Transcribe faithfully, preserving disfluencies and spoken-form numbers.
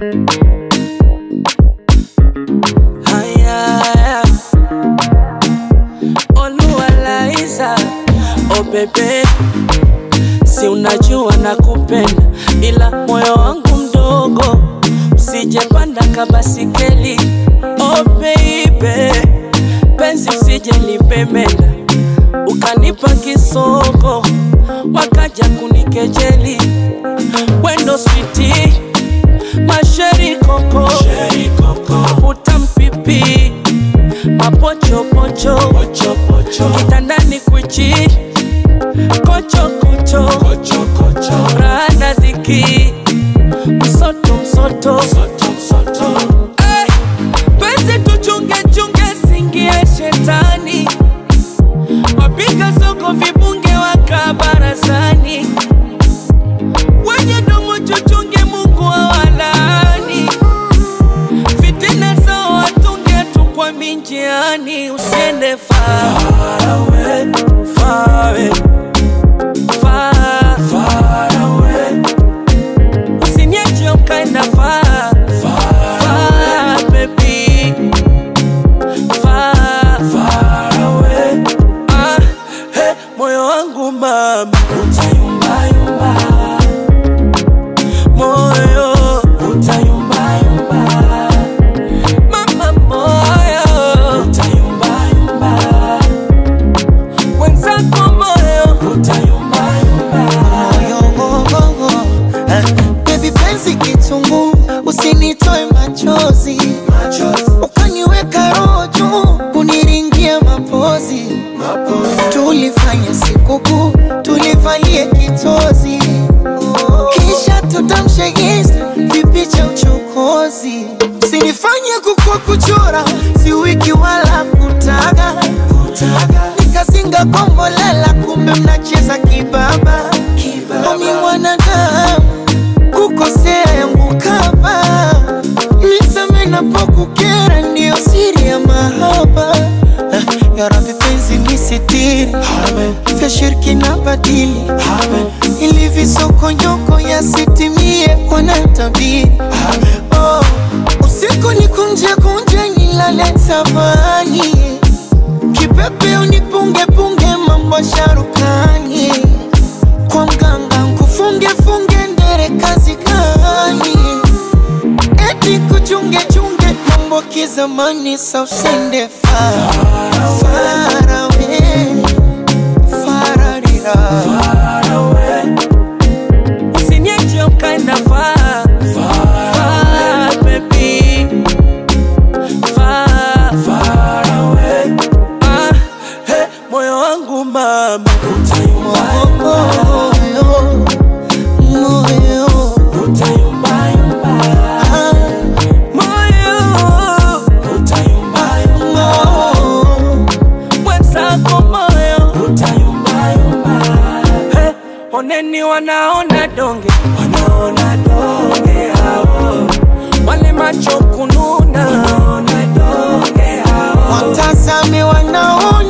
Haya Oluwalaiza, oh bebe, si unajua nakupenda, ila moyo wangu mdogo, usijepanda kabasikeli. Oh baby, penzi usije lipemenda, ukanipa kisoko, wakaja kunikejeli. Wendo sweetie, masheri koko, utampipi, mapocho pocho, pocho, pocho. Kitandani kwichi, kocho kocho, kocho, kocho. Rana dhiki, msoto msoto, msoto, msoto. Hey, penzi tuchunge chunge singie shetani, wapiga soko vibunge waka barazani, wenye domo chuchunge Mungu awalani, fitina zao watunge tu kwa minjiani. Usiende far, far away, far away, far, far away. Usiniache ukaenda far, far, far baby, far, far away. Ah, hey, moyo wangu mama, utayumba yumba, moyo utayumba yumba, mama moyo utayumba yumba, wenzako moyo utayumba yumba, moyo go go go. Baby penzi kitungu, usinitoe machozi, machozi. Ukaniweka roho juu, kuniringia mapozi, mapozi. Tulifanya sikukuu, tulivalie kitozi, oh. Kisha tutamshe insta, vipicha uchokozi. Sinifanye kukua kuchora, si wiki wala kutaga, kutaga. Nikazinga kombolela, kumbe mnacheza kibaba, kibaba. Omi mwanadamu, kukosea yangu kaba, nisame napokukera, ndio siri ya mahaba. Ya Rabbi penzi nisitiri, vya shirki na badili, ili visoko nyoko ya sitimie wanatabiri. Oh, usiku nikunje kunje nilale tabani, kipepe unipunge punge mambo sharukani, kwa mganga nkufunge funge ndere kazi gani, eti kuchunge chunge mambo kizamani. Sa usende far, far away, fararira, far away. Usiniache ukaenda far, far, far baby, far, far away. Ah, hey, moyo wangu mama, utayumba moyo, moyo, utayumba yumba, ah, moyo utayumba yumba, wenzako moyo utayumba yumba. Hey, oneni wanaona donge, wanaona donge hao, wale macho kununa, wanaona donge hao. watazame wanaona